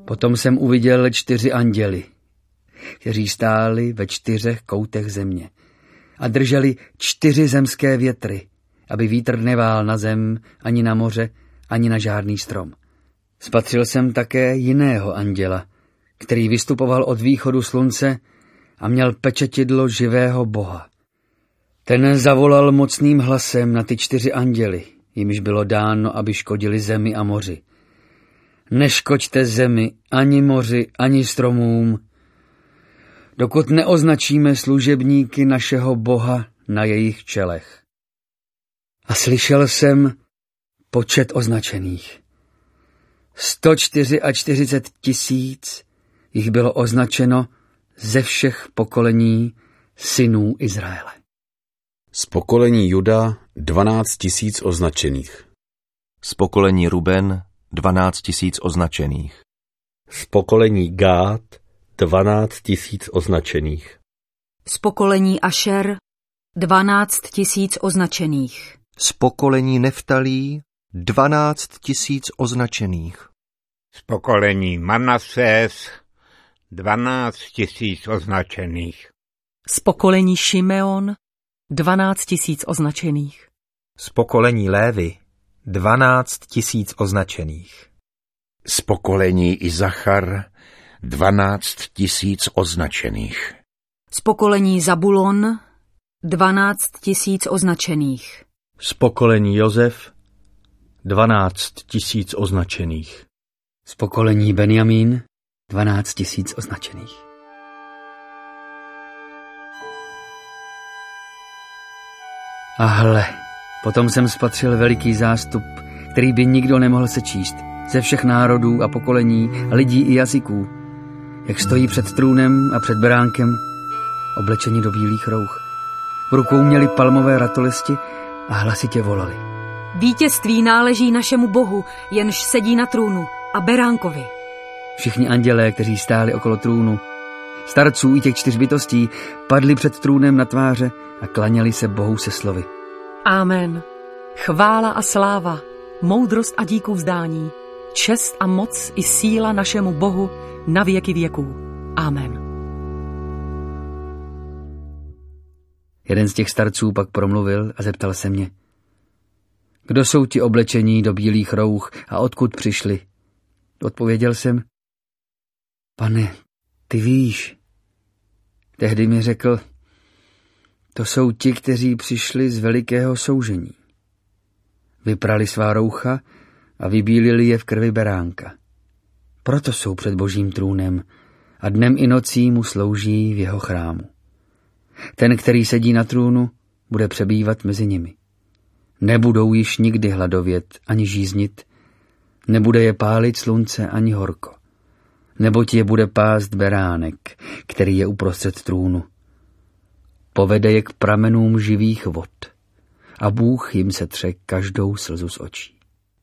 Potom jsem uviděl 4 anděly, kteří stáli ve 4 koutech země a drželi 4 zemské větry, aby vítr nevál na zem, ani na moře, ani na žádný strom. Spatřil jsem také jiného anděla, který vystupoval od východu slunce a měl pečetidlo živého Boha. Ten zavolal mocným hlasem na ty 4 anděly, jimž bylo dáno, aby škodili zemi a moři. Neškoďte zemi, ani moři, ani stromům, dokud neoznačíme služebníky našeho Boha na jejich čelech. A slyšel jsem počet označených. 144 000 jich bylo označeno ze všech pokolení synů Izraele. Z pokolení Juda 12 000 označených. Z pokolení Ruben 12 000 označených. Z pokolení Gád 12 000 označených. Z pokolení Ašer 12 000 označených. Z pokolení Neftalí 12 000 označených. Z pokolení Manasés 12 000 označených. Z pokolení Šimeon 12 000 označených. Z pokolení Lévy 12 000 označených. Z pokolení Izachar 12 000 označených. Z pokolení Zabulon 12 000 označených. Z pokolení Josef 12 000 označených. Z pokolení Benjamín 12 000 označených. A hle, potom jsem spatřil veliký zástup, který by nikdo nemohl sečíst, ze všech národů a pokolení, lidí i jazyků, jak stojí před trůnem a před beránkem, oblečeni do bílých rouch. V rukou měli palmové ratolesti a hlasitě volali. Vítězství náleží našemu Bohu, jenž sedí na trůnu, a beránkovi. Všichni andělé, kteří stáli okolo trůnu, starců i těch 4 bytostí, padli před trůnem na tváře a klaněli se Bohu se slovy. Amen. Chvála a sláva, moudrost a díku vzdání, čest a moc i síla našemu Bohu na věky věků. Amen. Jeden z těch starců pak promluvil a zeptal se mě. Kdo jsou ti oblečení do bílých rouch a odkud přišli? Odpověděl jsem. Pane, ty víš. Tehdy mi řekl, to jsou ti, kteří přišli z velikého soužení. Vyprali svá roucha a vybílili je v krvi beránka. Proto jsou před Božím trůnem a dnem i nocí mu slouží v jeho chrámu. Ten, který sedí na trůnu, bude přebývat mezi nimi. Nebudou již nikdy hladovět ani žíznit, nebude je pálit slunce ani horko, neboť je bude pást beránek, který je uprostřed trůnu. Povede je k pramenům živých vod a Bůh jim setře každou slzu z očí.